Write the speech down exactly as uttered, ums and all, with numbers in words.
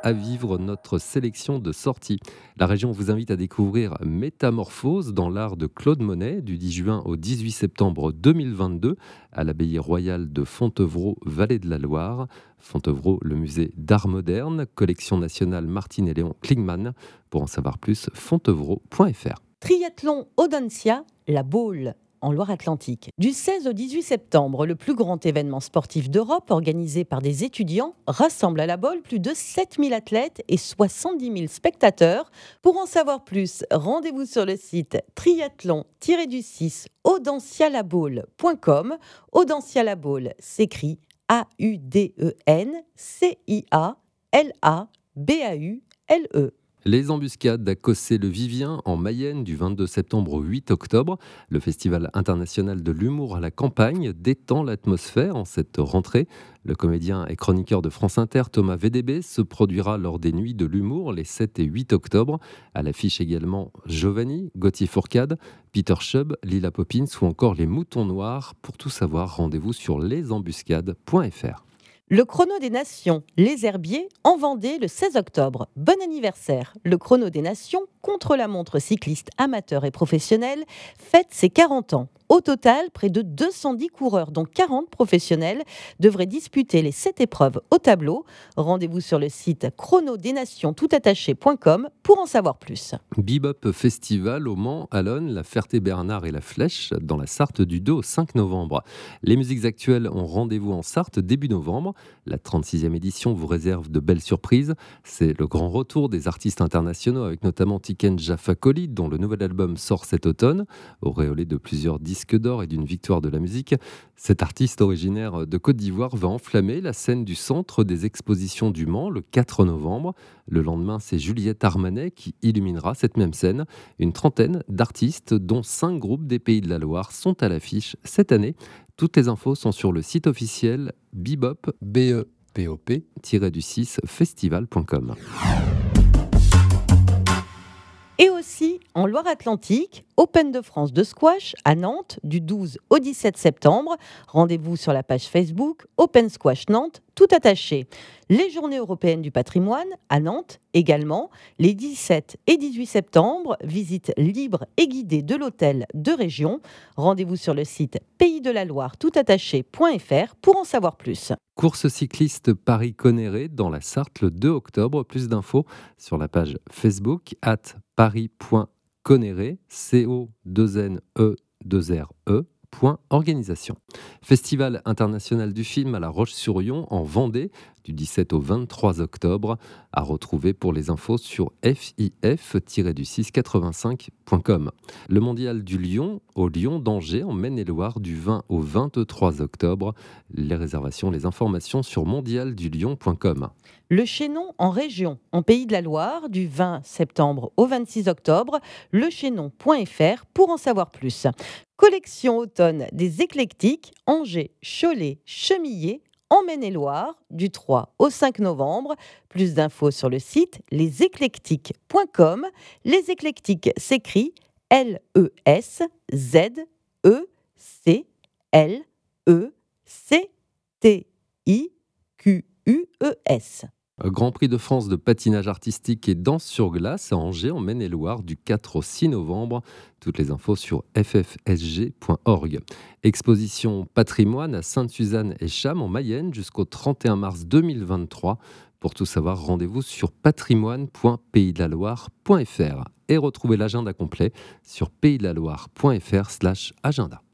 à vivre notre sélection de sorties. La région vous invite à découvrir Métamorphose dans l'art de Claude Monet du dix juin au dix-huit septembre deux mille vingt-deux à l'abbaye royale de Fontevraud, Vallée de la Loire. Fontevraud, le musée d'art moderne, collection nationale Martine et Léon Klingman. Pour en savoir plus, fontevraud point f r. Triathlon Audencia, la Baule, en Loire-Atlantique. Du seize au dix-huit septembre, le plus grand événement sportif d'Europe organisé par des étudiants rassemble à la Baule plus de sept mille athlètes et soixante-dix mille spectateurs. Pour en savoir plus, rendez-vous sur le site triathlon du six audencialabaule point com. Audencia la Baule s'écrit A U D E N C I A L A B A U L E. Les embuscades à Cossé-le-Vivien en Mayenne du vingt-deux septembre au huit octobre. Le Festival international de l'humour à la campagne détend l'atmosphère en cette rentrée. Le comédien et chroniqueur de France Inter Thomas V D B se produira lors des Nuits de l'humour les sept et huit octobre. À l'affiche également Giovanni, Gauthier Fourcade, Peter Chubb, Lila Poppins ou encore les Moutons Noirs. Pour tout savoir, rendez-vous sur les embuscades point f r. Le Chrono des Nations, les Herbiers, en Vendée le seize octobre. Bon anniversaire. Le Chrono des Nations, contre-la-montre cycliste amateur et professionnel, fête ses quarante ans. Au total, près de deux cent dix coureurs, dont quarante professionnels, devraient disputer les sept épreuves au tableau. Rendez-vous sur le site chrono des nations toutattaché point com pour en savoir plus. Bebop Festival au Mans, Allonne, la Ferté-Bernard et la Flèche dans la Sarthe du deux au cinq novembre. Les musiques actuelles ont rendez-vous en Sarthe début novembre. La trente-sixième édition vous réserve de belles surprises. C'est le grand retour des artistes internationaux avec notamment Tiken Jah Fakoly dont le nouvel album sort cet automne. Auréolé de plusieurs disques d'or et d'une victoire de la musique, cet artiste originaire de Côte d'Ivoire va enflammer la scène du centre des expositions du Mans le quatre novembre. Le lendemain, c'est Juliette Armanet qui illuminera cette même scène. Une trentaine d'artistes, dont cinq groupes des Pays de la Loire, sont à l'affiche cette année. Toutes les infos sont sur le site officiel bebop, B E P O P du six festival point com. Et aussi, en Loire-Atlantique, Open de France de squash à Nantes du douze au dix-sept septembre. Rendez-vous sur la page Facebook Open Squash Nantes, tout attaché. Les Journées européennes du patrimoine à Nantes également, les dix-sept et dix-huit septembre. Visite libre et guidée de l'hôtel de région. Rendez-vous sur le site pays de la Loire toutattaché point f r pour en savoir plus. Course cycliste Paris-Conneré dans la Sarthe le deux octobre. Plus d'infos sur la page Facebook at paris.conneré, C O deux N E deux R E. Point organisation. Festival international du film à La Roche-sur-Yon en Vendée du dix-sept au vingt-trois octobre. À retrouver pour les infos sur f i f du six quatre-vingt-cinq point com. Le mondial du lion au Lion d'Angers en Maine-et-Loire du vingt au vingt-trois octobre. Les réservations, les informations sur mondial du lion point com. Le Chaînon en région, en Pays de la Loire, du vingt septembre au vingt-six octobre, le chaînon point f r pour en savoir plus. Collection automne des éclectiques, Angers, Cholet, Chemillé, en Maine-et-Loire, du trois au cinq novembre. Plus d'infos sur le site les éclectiques point com. Les éclectiques s'écrit L E S Z E C L E C T I Q U E S. Grand Prix de France de patinage artistique et danse sur glace à Angers en Maine-et-Loire du quatre au six novembre. Toutes les infos sur f f s g point org. Exposition patrimoine à Sainte-Suzanne et Cham en Mayenne jusqu'au trente et un mars deux mille vingt-trois. Pour tout savoir, rendez-vous sur patrimoine point pays de la loire point f r et retrouvez l'agenda complet sur pays de la loire point f r slash agenda.